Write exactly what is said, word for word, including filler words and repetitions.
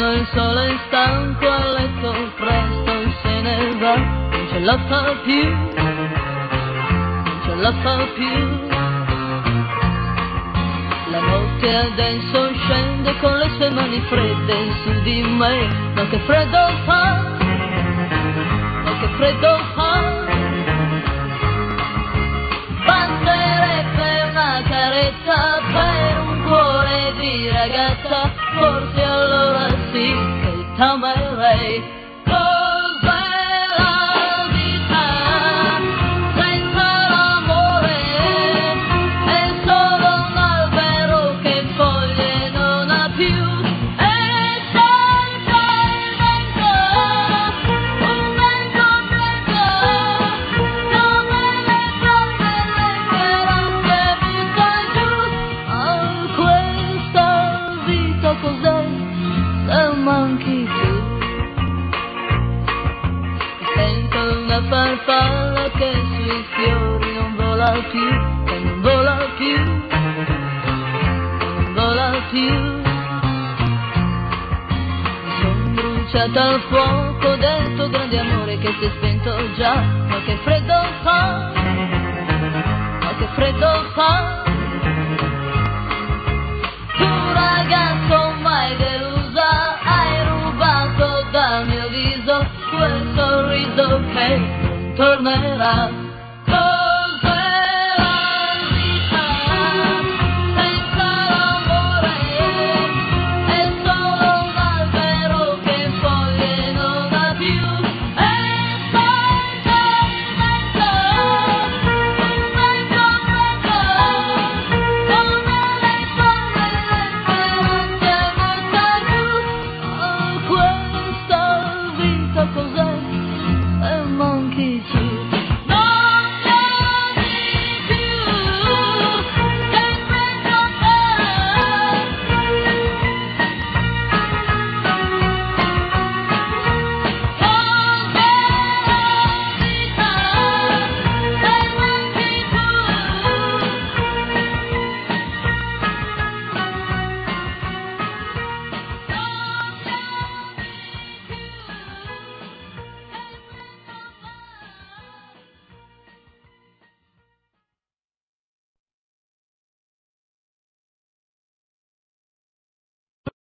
il sole è stanco a letto presto se ne va, non ce la fa più, non ce la fa più. La notte adesso scende con le sue mani fredde su di me, ma che freddo fa, ma che freddo fa. Basterebbe una carezza per un cuore di ragazza, forse allora sì che t'amerei. Cos'è la vita senza l'amore? È solo un albero che foglie non ha più, e senza il vento, un vento freddo, come le braccia e le speranze butta giù. Ah, questa vita cos'è se manchi tu? Sento una farfalla che sui fiori non vola più, e non vola più, non vola più. Mi son bruciata al fuoco del tuo grande amore che si è spento già, ma che freddo fa, ma che freddo fa. Tu ragazzo mai delusa, hai rubato dal mio viso quel sorriso che non tornerà.